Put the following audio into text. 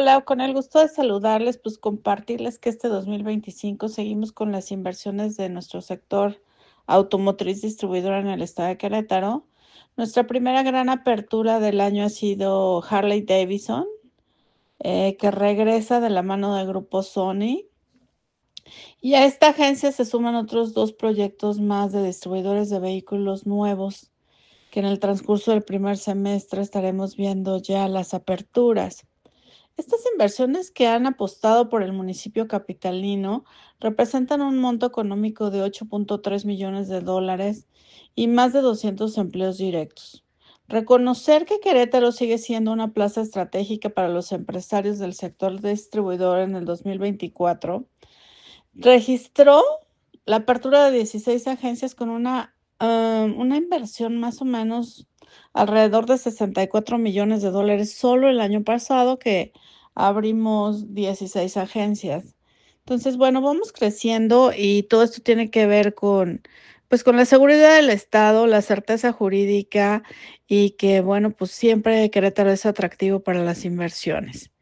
Hola, con el gusto de saludarles, pues compartirles que este 2025 seguimos con las inversiones de nuestro sector automotriz distribuidora en el estado de Querétaro. Nuestra primera gran apertura del año ha sido Harley Davidson, que regresa de la mano del grupo Sony. Y a esta agencia se suman otros dos proyectos más de distribuidores de vehículos nuevos, que en el transcurso del primer semestre estaremos viendo ya las aperturas. Estas inversiones que han apostado por el municipio capitalino representan un monto económico de 8.3 millones de dólares y más de 200 empleos directos. Reconocer que Querétaro sigue siendo una plaza estratégica para los empresarios del sector distribuidor en el 2024 registró la apertura de 16 agencias con una inversión más o menos alrededor de 64 millones de dólares solo el año pasado que abrimos 16 agencias. Entonces, bueno, vamos creciendo y todo esto tiene que ver pues con la seguridad del Estado, la certeza jurídica y que, bueno, pues siempre Querétaro es atractivo para las inversiones.